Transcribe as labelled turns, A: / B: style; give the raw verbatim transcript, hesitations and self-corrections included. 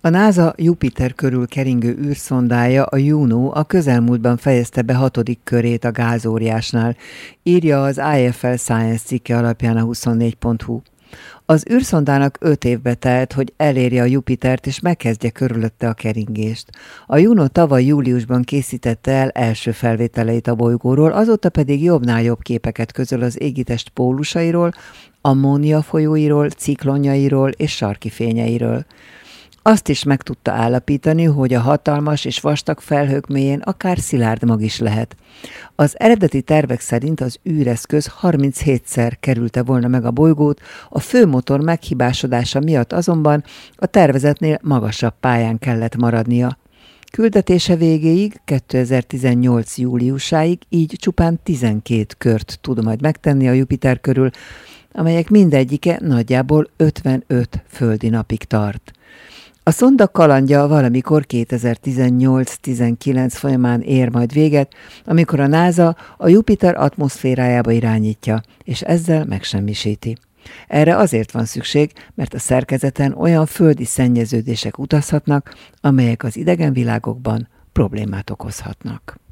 A: A NASA Jupiter körül keringő űrszondája, a Juno a közelmúltban fejezte be hatodik körét a gázóriásnál, írja az I F L Science cikke alapján a huszonnégy pont hu. Az űrszondának öt évbe telt, hogy elérje a Jupitert és megkezdje körülötte a keringést. A Juno tavaly júliusban készítette el első felvételeit a bolygóról, azóta pedig jobbnál jobb képeket közöl az égitest pólusairól, ammónia folyóiról, ciklonjairól és sarki fényeiről. Azt is meg tudta állapítani, hogy a hatalmas és vastag felhők mélyén akár szilárd mag is lehet. Az eredeti tervek szerint az űreszköz harminchétszer kerülte volna meg a bolygót, a főmotor meghibásodása miatt azonban a tervezetnél magasabb pályán kellett maradnia. Küldetése végéig, kétezer-tizennyolc júliusáig így csupán tizenkét kört tud majd megtenni a Jupiter körül, amelyek mindegyike nagyjából ötvenöt földi napig tart. A szonda kalandja valamikor kétezer-tizennyolc-tizenkilenc folyamán ér majd véget, amikor a NASA a Jupiter atmoszférájába irányítja, és ezzel megsemmisíti. Erre azért van szükség, mert a szerkezeten olyan földi szennyeződések utazhatnak, amelyek az idegen világokban problémát okozhatnak.